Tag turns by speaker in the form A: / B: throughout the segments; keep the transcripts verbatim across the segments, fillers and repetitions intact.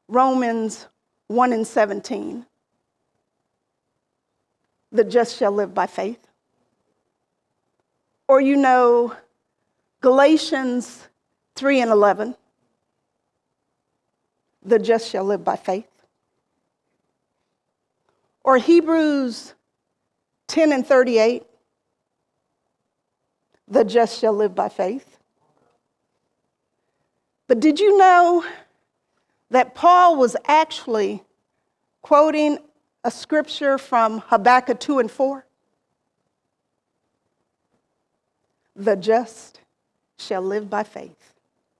A: Romans one and seventeen. The just shall live by faith. Or you know Galatians three and eleven. The just shall live by faith. Or Hebrews ten and thirty-eight. The just shall live by faith. But did you know that Paul was actually quoting a scripture from Habakkuk two and four? The just shall live by faith.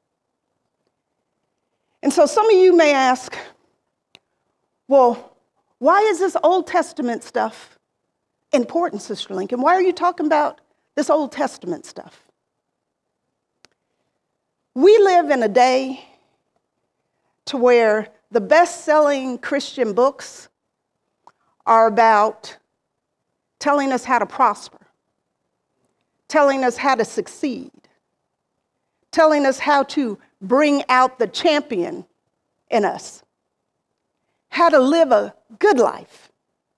A: And so some of you may ask, well, why is this Old Testament stuff important, Sister Lincoln? Why are you talking about this Old Testament stuff? We live in a day to where the best-selling Christian books are about telling us how to prosper, telling us how to succeed, telling us how to bring out the champion in us, how to live a good life.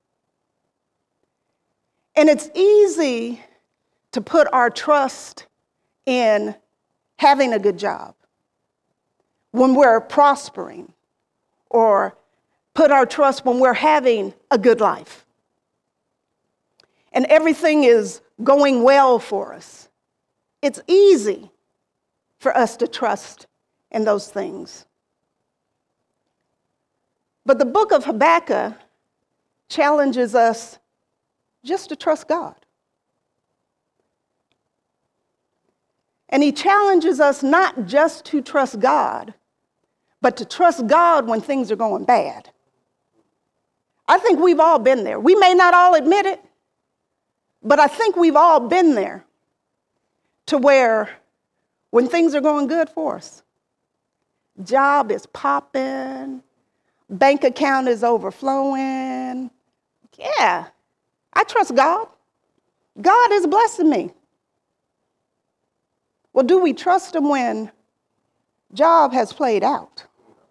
A: And it's easy to put our trust in having a good job, when we're prospering, or put our trust when we're having a good life. And everything is going well for us. It's easy for us to trust in those things. But the book of Habakkuk challenges us just to trust God. And he challenges us not just to trust God, but to trust God when things are going bad. I think we've all been there. We may not all admit it, but I think we've all been there to where when things are going good for us, job is popping, bank account is overflowing. Yeah, I trust God. God is blessing me. Well, do we trust him when job has played out?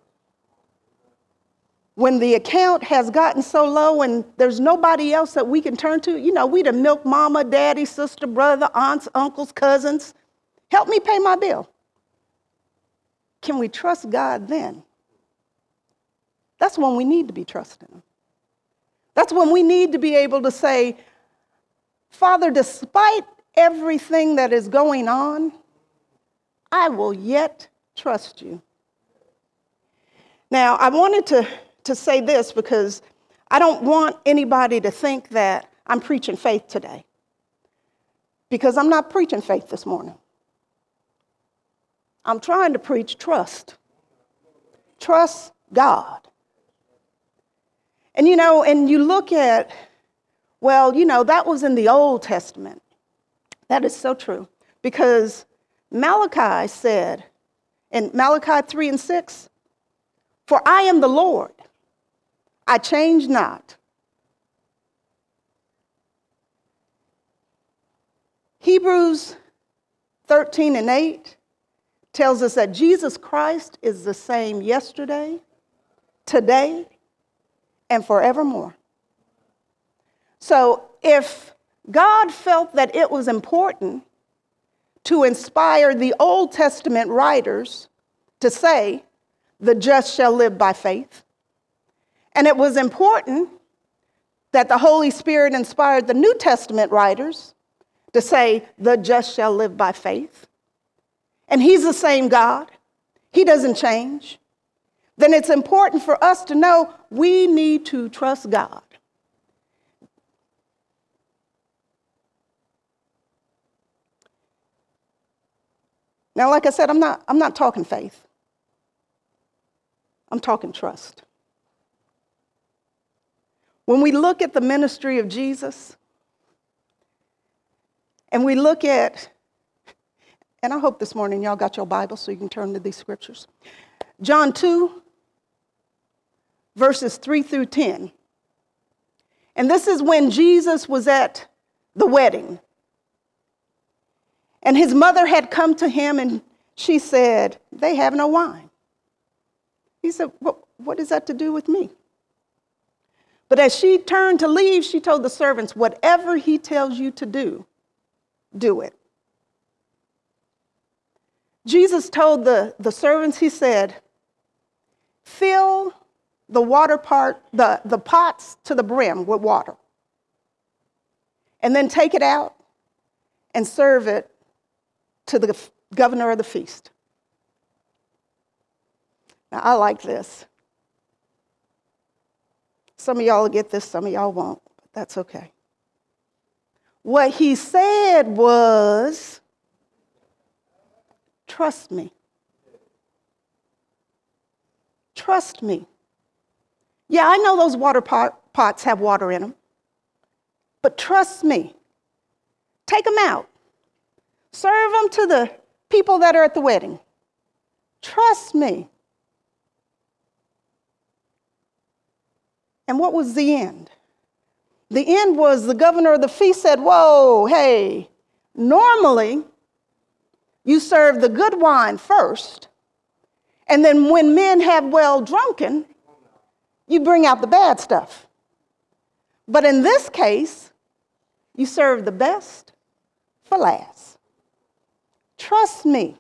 A: When the account has gotten so low and there's nobody else that we can turn to? You know, we done milk mama, daddy, sister, brother, aunts, uncles, cousins. Help me pay my bill. Can we trust God then? That's when we need to be trusting him. That's when we need to be able to say, Father, despite everything that is going on, I will yet trust you. Now, I wanted to, to say this because I don't want anybody to think that I'm preaching faith today, because I'm not preaching faith this morning. I'm trying to preach trust. Trust God. And you know, and you look at, well, you know, that was in the Old Testament. That is so true, because Malachi said in Malachi three and six, for I am the Lord, I change not. Hebrews thirteen and eight tells us that Jesus Christ is the same yesterday, today, and forevermore. So if God felt that it was important to inspire the Old Testament writers to say, the just shall live by faith, and it was important that the Holy Spirit inspired the New Testament writers to say, the just shall live by faith, and he's the same God, he doesn't change, then it's important for us to know we need to trust God. Now, like I said, I'm not, I'm not talking faith. I'm talking trust. When we look at the ministry of Jesus, and we look at, and I hope this morning y'all got your Bible so you can turn to these scriptures. John two, verses three through ten. And this is when Jesus was at the wedding. And his mother had come to him and she said, they have no wine. He He said, what, what is that to do with me? But as she turned to leave, she told the servants, whatever he tells you to do, do it. Jesus told the, the servants, he said, fill the water part, the, the pots to the brim with water. And then take it out and serve it to the governor of the feast. Now, I like this. Some of y'all will get this, some of y'all won't, but that's okay. What he said was, trust me. Trust me. Yeah, I know those water pot, pots have water in them, but trust me. Take them out. Serve them to the people that are at the wedding. Trust me. And what was the end? The end was the governor of the feast said, whoa, hey, normally you serve the good wine first, and then when men have well drunken, you bring out the bad stuff. But in this case, you serve the best for last. Trust me.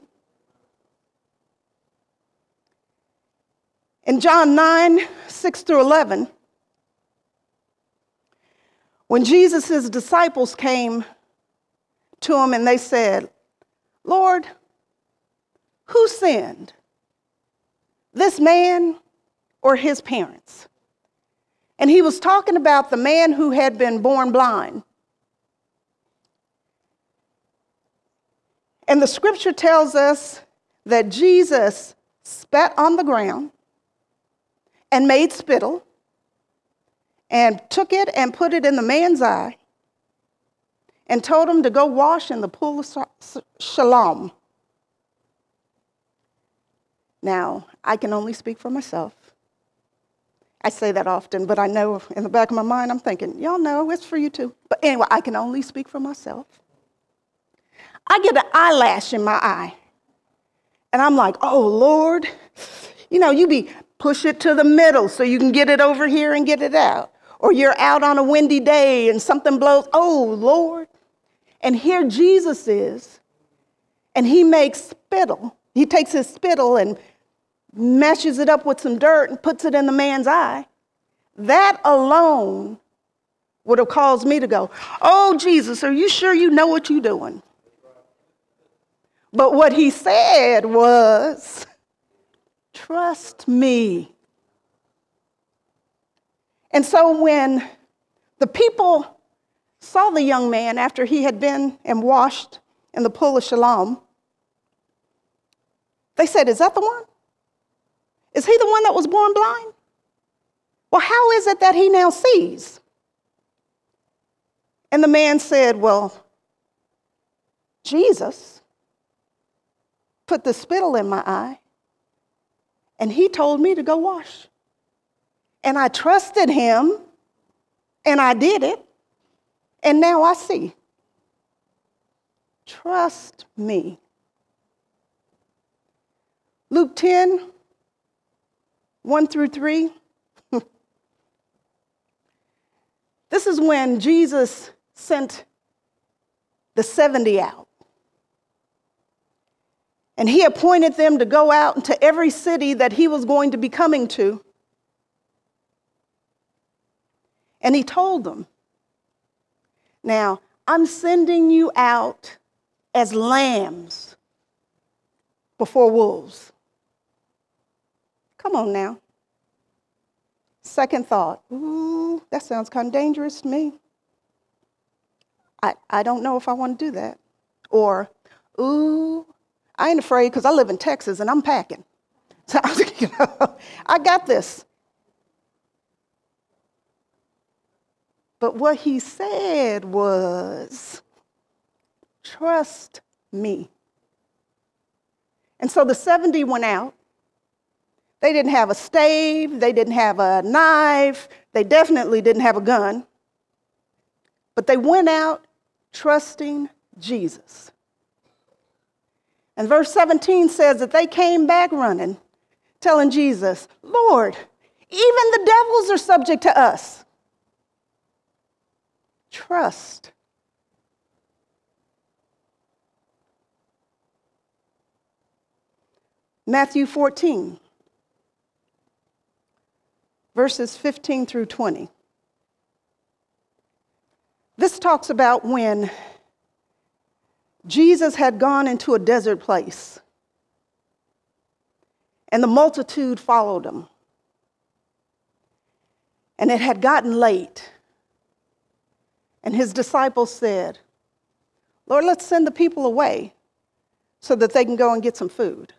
A: In John nine, six through eleven, when Jesus' disciples came to him and they said, Lord, who sinned, this man or his parents? And he was talking about the man who had been born blind. And the scripture tells us that Jesus spat on the ground and made spittle and took it and put it in the man's eye and told him to go wash in the pool of Siloam. Now, I can only speak for myself. I say that often, but I know in the back of my mind, I'm thinking, y'all know, it's for you too. But anyway, I can only speak for myself. I get an eyelash in my eye, and I'm like, oh, Lord, you know, you be push it to the middle so you can get it over here and get it out. Or you're out on a windy day and something blows, oh, Lord. And here Jesus is, and he makes spittle. He takes his spittle and meshes it up with some dirt and puts it in the man's eye. That alone would have caused me to go, oh, Jesus, are you sure you know what you're doing? But what he said was, trust me. And so when the people saw the young man after he had been and washed in the pool of Siloam, they said, is that the one? Is he the one that was born blind? Well, how is it that he now sees? And the man said, well, Jesus put the spittle in my eye, and he told me to go wash. And I trusted him, and I did it, and now I see. Trust me. Luke ten, one through three. This is when Jesus sent the seventy out. And he appointed them to go out into every city that he was going to be coming to. And he told them, now, I'm sending you out as lambs before wolves. Come on now. Second thought, ooh, that sounds kind of dangerous to me. I, I don't know if I want to do that. Or, ooh, I ain't afraid because I live in Texas and I'm packing. So, you know, I got this. But what he said was, trust me. And so the seventy went out. They didn't have a stave. They didn't have a knife. They definitely didn't have a gun. But they went out trusting Jesus. And verse seventeen says that they came back running, telling Jesus, Lord, even the devils are subject to us. Trust. Matthew fourteen, verses fifteen through twenty. This talks about when Jesus had gone into a desert place and the multitude followed him. And it had gotten late. And his disciples said, Lord, let's send the people away so that they can go and get some food.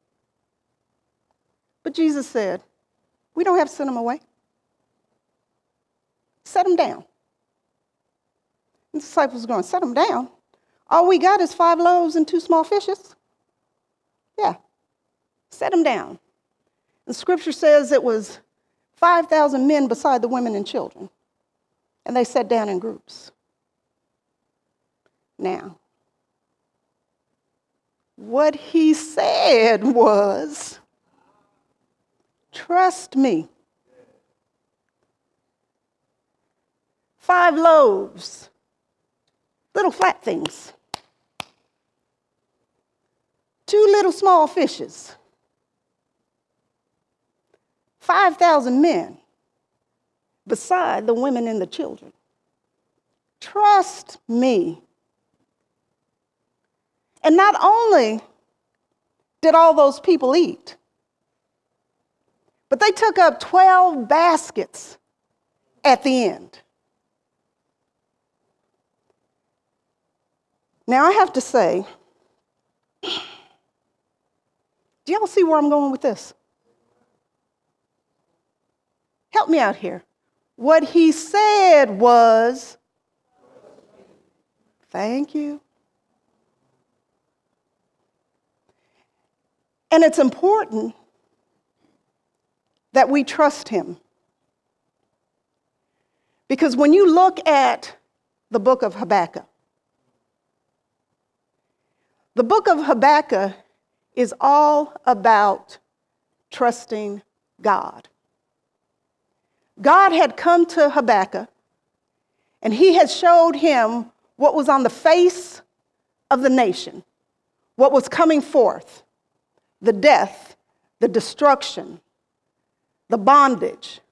A: But Jesus said, we don't have to send them away. Set them down. And the disciples are going, set them down? All we got is five loaves and two small fishes. Yeah, set them down. And scripture says it was five thousand men beside the women and children. And they sat down in groups. Now, what he said was, trust me. Five loaves, little flat things. Two little small fishes. five thousand men beside the women and the children. Trust me. And not only did all those people eat, but they took up twelve baskets at the end. Now I have to say, do y'all see where I'm going with this? Help me out here. What he said was, thank you. And it's important that we trust him. Because when you look at the book of Habakkuk, the book of Habakkuk is all about trusting God. God had come to Habakkuk, and he had showed him what was on the face of the nation, what was coming forth, the death, the destruction, the bondage.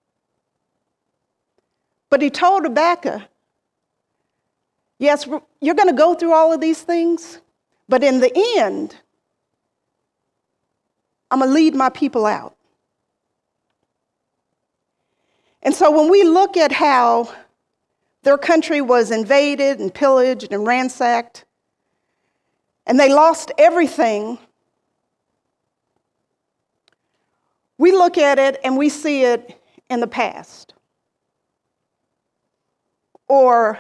A: But he told Habakkuk, yes, you're going to go through all of these things, but in the end, I'm going to lead my people out. And so when we look at how their country was invaded and pillaged and ransacked, and they lost everything, we look at it and we see it in the past. Or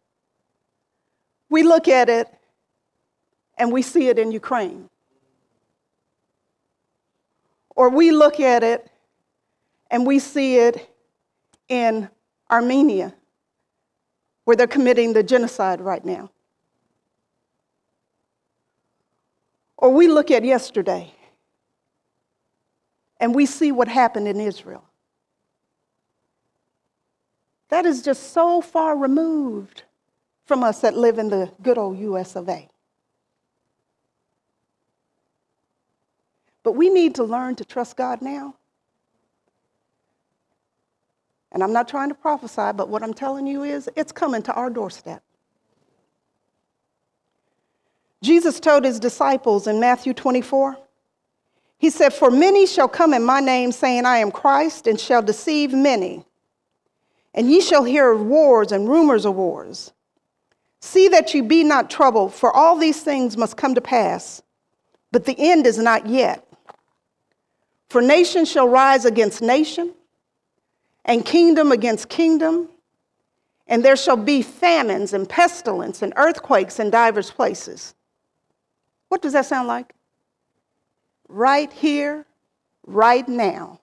A: we look at it and we see it in Ukraine. Or we look at it and we see it in Armenia, where they're committing the genocide right now. Or we look at yesterday and we see what happened in Israel. That is just so far removed from us that live in the good old U S of A. But we need to learn to trust God now. And I'm not trying to prophesy, but what I'm telling you is it's coming to our doorstep. Jesus told his disciples in Matthew twenty-four, he said, for many shall come in my name, saying, I am Christ, and shall deceive many. And ye shall hear of wars and rumors of wars. See that ye be not troubled, for all these things must come to pass, but the end is not yet. For nation shall rise against nation, and kingdom against kingdom, and there shall be famines and pestilence and earthquakes in divers places. What does that sound like? Right here, right now.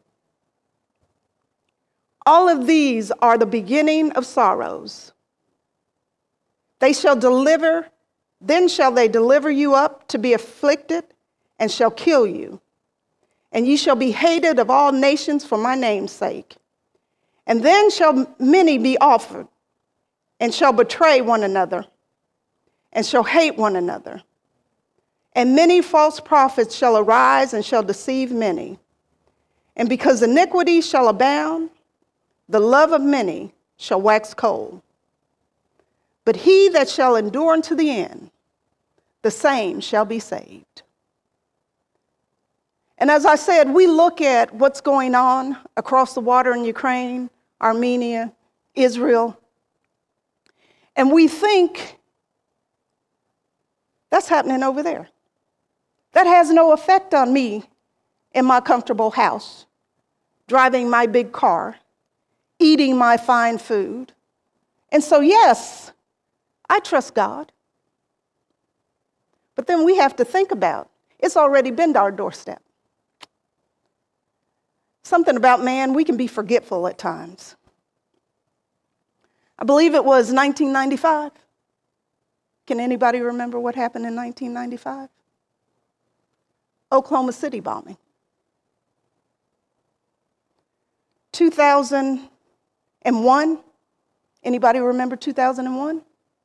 A: All of these are the beginning of sorrows. They shall deliver, then shall they deliver you up to be afflicted, and shall kill you. and ye shall be hated of all nations for my name's sake. And then shall many be offered, and shall betray one another, and shall hate one another. And many false prophets shall arise and shall deceive many. And because iniquity shall abound, the love of many shall wax cold. But he that shall endure unto the end, the same shall be saved. And as I said, we look at what's going on across the water in Ukraine, Armenia, Israel, and we think that's happening over there. That has no effect on me in my comfortable house, driving my big car, eating my fine food. And so, yes, I trust God. But then we have to think about, it's already been to our doorstep. Something about man, we can be forgetful at times. I believe it was nineteen ninety-five. Can anybody remember what happened in nineteen ninety-five? Oklahoma City bombing. two thousand one, anybody remember two thousand one?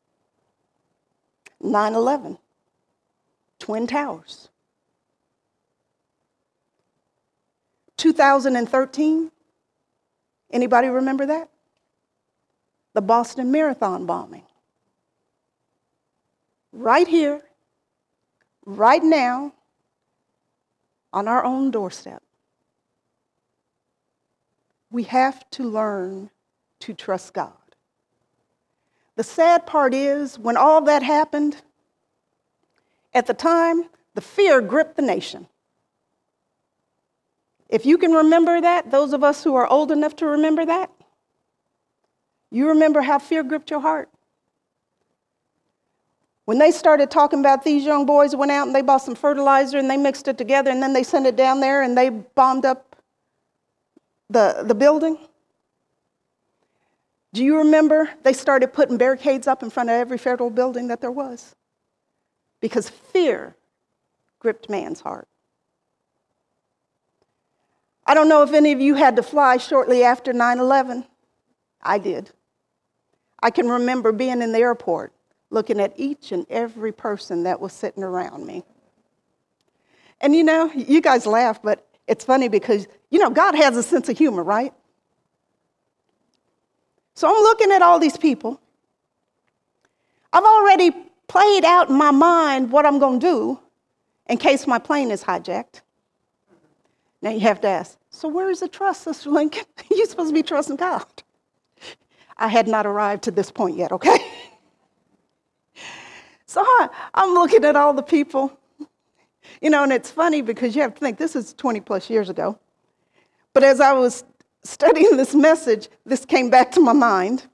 A: nine eleven, Twin Towers. two thousand thirteen, anybody remember that? The Boston Marathon bombing. Right here, right now, on our own doorstep. We have to learn to trust God. The sad part is, when all that happened, at the time, the fear gripped the nation. If you can remember that, those of us who are old enough to remember that, you remember how fear gripped your heart. When they started talking about these young boys went out and they bought some fertilizer and they mixed it together and then they sent it down there and they bombed up the, the building. Do you remember they started putting barricades up in front of every federal building that there was? Because fear gripped man's heart. I don't know if any of you had to fly shortly after nine eleven. I did. I can remember being in the airport, looking at each and every person that was sitting around me. And you know, you guys laugh, but it's funny because, you know, God has a sense of humor, right? So I'm looking at all these people. I've already played out in my mind what I'm going to do in case my plane is hijacked. Now you have to ask, so where is the trust, Sister Lincoln? You're supposed to be trusting God. I had not arrived to this point yet, okay? So I, I'm looking at all the people, you know, and it's funny because you have to think this is twenty plus years ago. But as I was studying this message, this came back to my mind.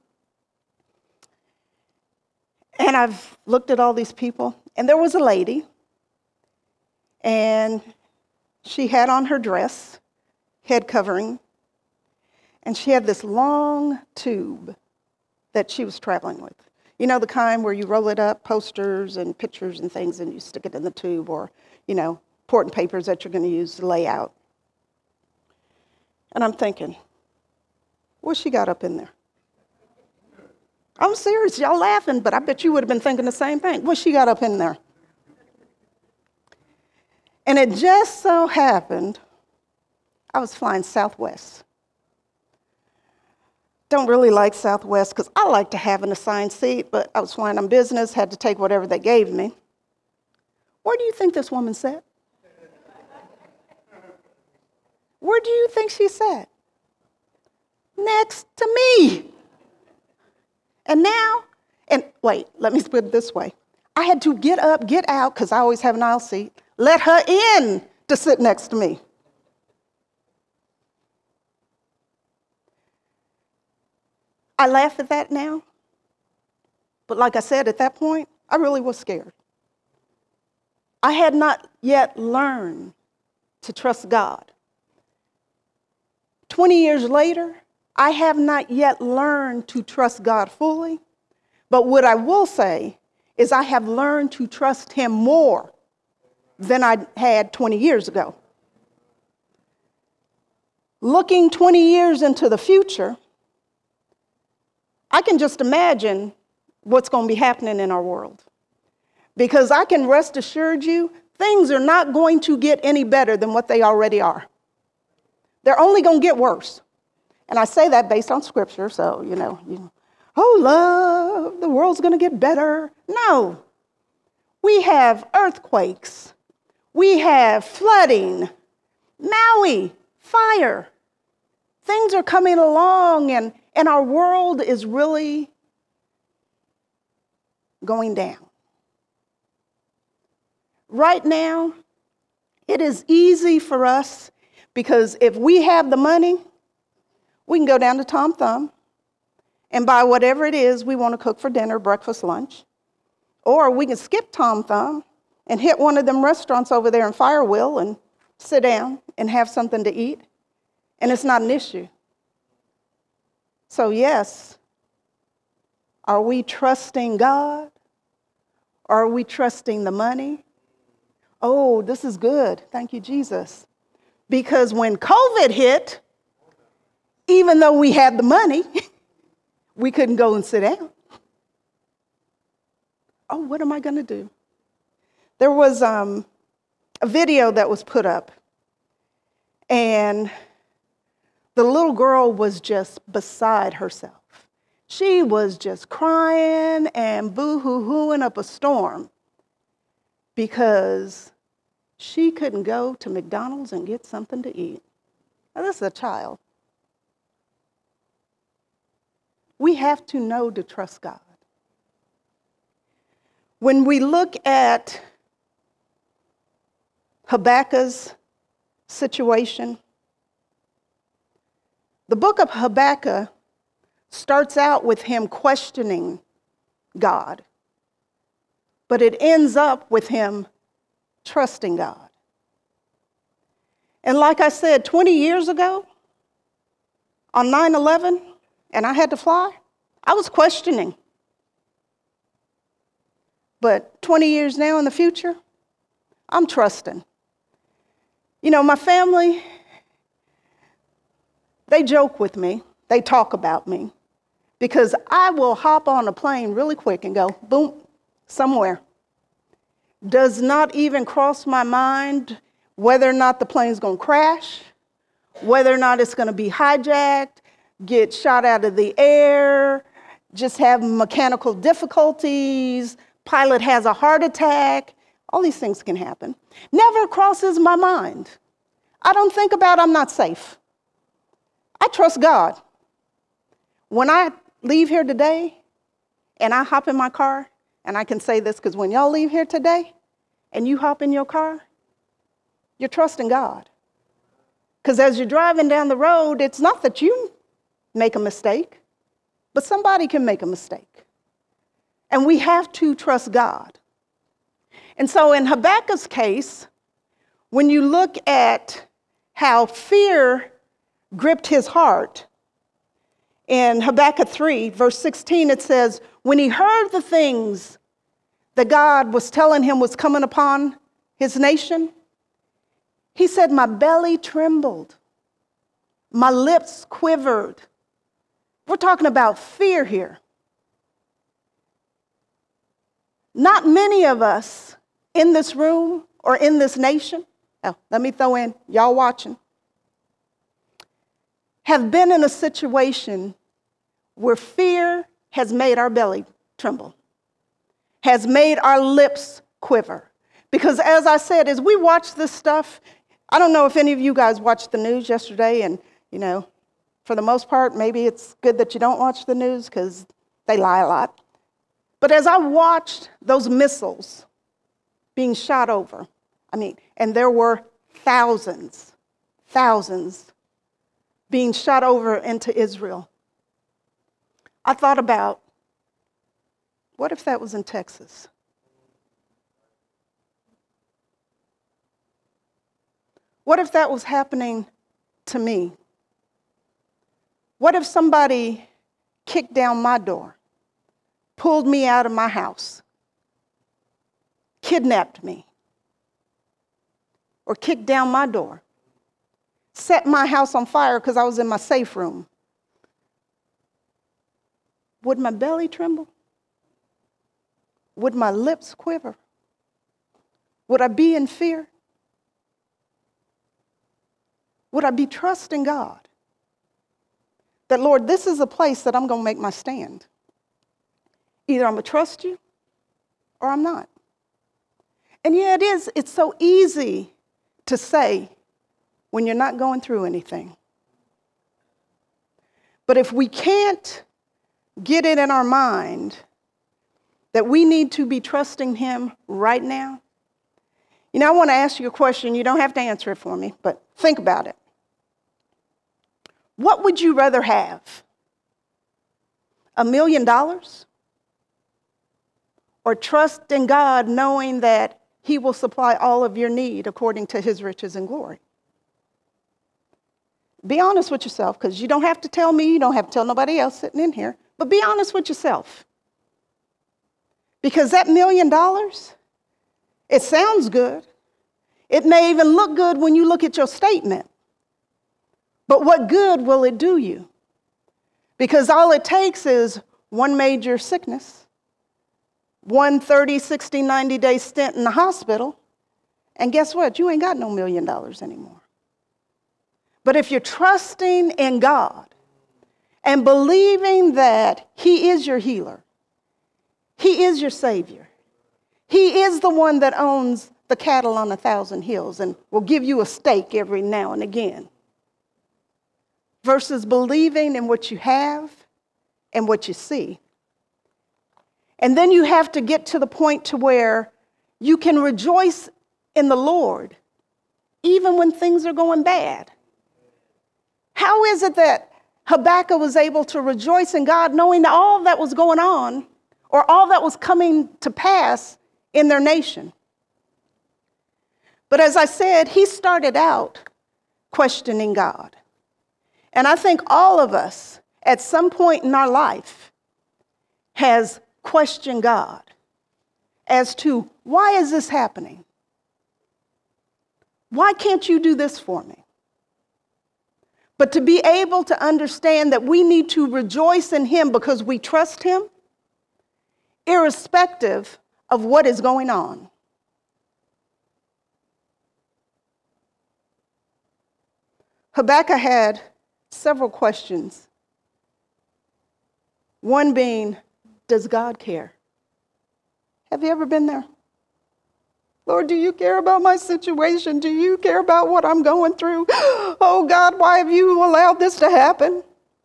A: And I've looked at all these people, and there was a lady, and she had on her dress, head covering, and she had this long tube that she was traveling with. You know, the kind where you roll it up, posters and pictures and things, and you stick it in the tube, or, you know, important papers that you're going to use to lay out. And I'm thinking, what's she got up in there? I'm serious, y'all laughing, but I bet you would have been thinking the same thing. What's she got up in there? And it just so happened, I was flying Southwest. Don't really like Southwest because I like to have an assigned seat, but I was flying on business, had to take whatever they gave me. Where do you think this woman sat? Where do you think she sat? Next to me. And now, and wait, let me put it this way. I had to get up, get out, because I always have an aisle seat, let her in to sit next to me. I laugh at that now, but like I said, at that point, I really was scared. I had not yet learned to trust God. twenty years later, I have not yet learned to trust God fully, but what I will say is I have learned to trust him more than I had twenty years ago. looking twenty years into the future, I can just imagine what's going to be happening in our world. Because I can rest assured you, things are not going to get any better than what they already are. They're only going to get worse. And I say that based on scripture, so, you know, you know, oh, love, the world's going to get better. No. We have earthquakes. We have flooding, Maui, fire. Things are coming along, and, and our world is really going down. Right now, it is easy for us because if we have the money, we can go down to Tom Thumb and buy whatever it is we want to cook for dinner, breakfast, lunch. Or we can skip Tom Thumb and hit one of them restaurants over there in Firewheel and sit down and have something to eat. And it's not an issue. So yes, are we trusting God? Or are we trusting the money? Oh, this is good. Thank you, Jesus. Because when COVID hit, even though we had the money, we couldn't go and sit down. Oh, what am I going to do? There was um, a video that was put up, and the little girl was just beside herself. She was just crying and boo-hoo-hooing up a storm because she couldn't go to McDonald's and get something to eat. Now, this is a child. We have to know to trust God. When we look at Habakkuk's situation, the book of Habakkuk starts out with him questioning God, but it ends up with him trusting God. And like I said, twenty years ago, on nine eleven, and I had to fly, I was questioning. But twenty years now in the future, I'm trusting. You know, my family, they joke with me. They talk about me because I will hop on a plane really quick and go, boom, somewhere. Does not even cross my mind whether or not the plane's going to crash, whether or not it's going to be hijacked, get shot out of the air, just have mechanical difficulties, pilot has a heart attack. All these things can happen. Never crosses my mind. I don't think about I'm not safe. I trust God. When I leave here today and I hop in my car, and I can say this because when y'all leave here today and you hop in your car, you're trusting God. Because as you're driving down the road, it's not that you make a mistake, but somebody can make a mistake. And we have to trust God. And so in Habakkuk's case, when you look at how fear gripped his heart, in Habakkuk three, verse sixteen, it says, when he heard the things that God was telling him was coming upon his nation, he said, my belly trembled, my lips quivered. We're talking about fear here. Not many of us in this room or in this nation, oh, let me throw in, y'all watching, have been in a situation where fear has made our belly tremble, has made our lips quiver. Because as I said, as we watch this stuff, I don't know if any of you guys watched the news yesterday, and, you know, for the most part, maybe it's good that you don't watch the news because they lie a lot. But as I watched those missiles being shot over, I mean, and there were thousands, thousands being shot over into Israel, I thought about, what if that was in Texas? What if that was happening to me? What if somebody kicked down my door, pulled me out of my house, kidnapped me, or kicked down my door, set my house on fire because I was in my safe room, would my belly tremble? Would my lips quiver? Would I be in fear? Would I be trusting God? That, Lord, this is a place that I'm going to make my stand. Either I'm going to trust you or I'm not. And yeah, it is. It's so easy to say when you're not going through anything. But if we can't get it in our mind that we need to be trusting him right now, you know, I want to ask you a question. You don't have to answer it for me, but think about it. What would you rather have? A million dollars? Or trust in God knowing that he will supply all of your need according to his riches and glory? Be honest with yourself, because you don't have to tell me, you don't have to tell nobody else sitting in here, but be honest with yourself. Because that million dollars, it sounds good. It may even look good when you look at your statement. But what good will it do you? Because all it takes is one major sickness, one thirty, sixty, ninety day stint in the hospital, and guess what? You ain't got no million dollars anymore. But if you're trusting in God and believing that he is your healer, he is your savior, he is the one that owns the cattle on a thousand hills and will give you a steak every now and again, versus believing in what you have and what you see. And then you have to get to the point to where you can rejoice in the Lord even when things are going bad. How is it that Habakkuk was able to rejoice in God knowing that all that was going on or all that was coming to pass in their nation? But as I said, he started out questioning God. And I think all of us at some point in our life has questioned God as to, why is this happening? Why can't you do this for me? But to be able to understand that we need to rejoice in him because we trust him, irrespective of what is going on. Habakkuk had several questions. One being, does God care? Have you ever been there? Lord, do you care about my situation? Do you care about what I'm going through? Oh God, why have you allowed this to happen?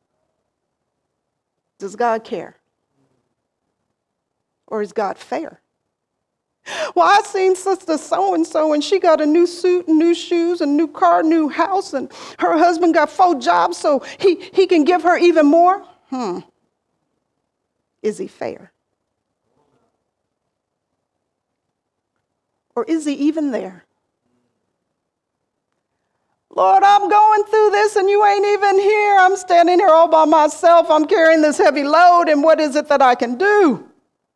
A: Does God care? Or is God fair? Well, I seen sister so-and-so and she got a new suit and new shoes and new car, new house, and her husband got four jobs so he, he can give her even more. Hmm. Is he fair? Or is he even there? Lord, I'm going through this and you ain't even here. I'm standing here all by myself. I'm carrying this heavy load, and what is it that I can do?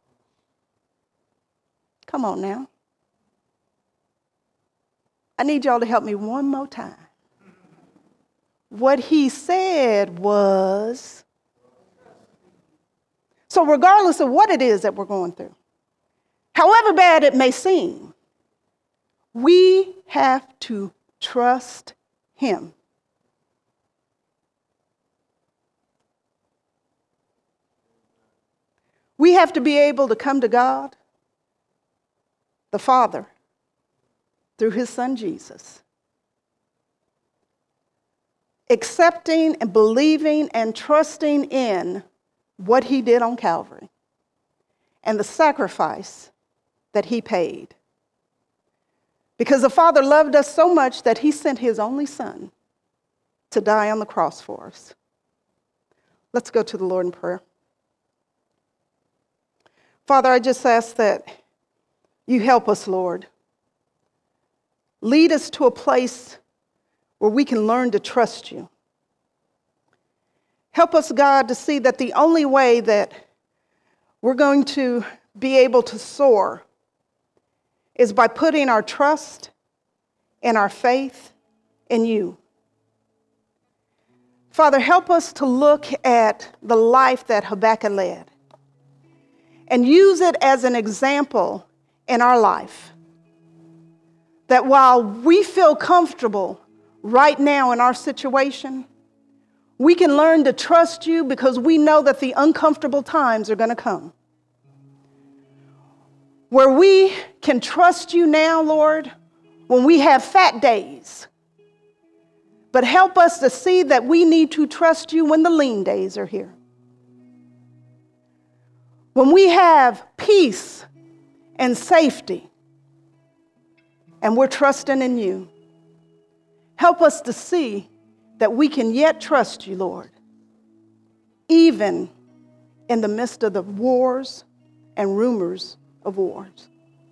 A: Come on now. I need y'all to help me one more time. What he said was, so regardless of what it is that we're going through, however bad it may seem, we have to trust him. We have to be able to come to God, the Father, through his son Jesus, accepting and believing and trusting in what he did on Calvary and the sacrifice that he paid. Because the Father loved us so much that he sent his only son to die on the cross for us. Let's go to the Lord in prayer. Father, I just ask that you help us, Lord. Lead us to a place where we can learn to trust you. Help us, God, to see that the only way that we're going to be able to soar is by putting our trust and our faith in you. Father, help us to look at the life that Habakkuk led and use it as an example in our life. That while we feel comfortable right now in our situation, we can learn to trust you because we know that the uncomfortable times are going to come. Where we can trust you now, Lord, when we have fat days. But help us to see that we need to trust you when the lean days are here. When we have peace and safety, and we're trusting in you. Help us to see that we can yet trust you, Lord, even in the midst of the wars and rumors of wars.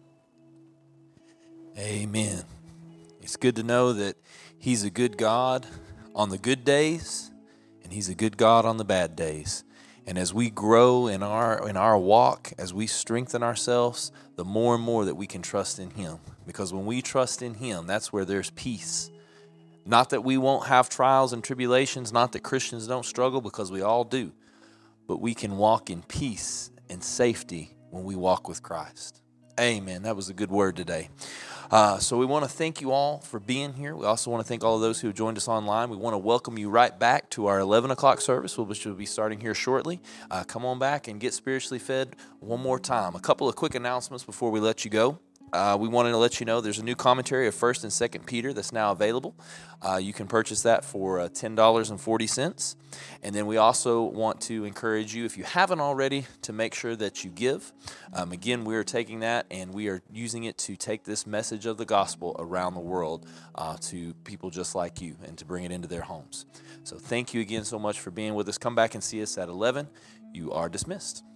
B: Amen. It's good to know that he's a good God on the good days, and he's a good God on the bad days. And as we grow in our in our walk, as we strengthen ourselves, the more and more that we can trust in him. Because when we trust in him, that's where there's peace. Not that we won't have trials and tribulations, not that Christians don't struggle, because we all do. But we can walk in peace and safety when we walk with Christ. Amen. That was a good word today. Uh, so we want to thank you all for being here. We also want to thank all of those who have joined us online. We want to welcome you right back to our eleven o'clock service, which will be starting here shortly. Uh, come on back and get spiritually fed one more time. A couple of quick announcements before we let you go. Uh, we wanted to let you know there's a new commentary of First and Second Peter that's now available. Uh, you can purchase that for uh, ten dollars and forty cents. And then we also want to encourage you, if you haven't already, to make sure that you give. Um, again, we are taking that and we are using it to take this message of the gospel around the world uh, to people just like you and to bring it into their homes. So thank you again so much for being with us. Come back and see us at eleven. You are dismissed.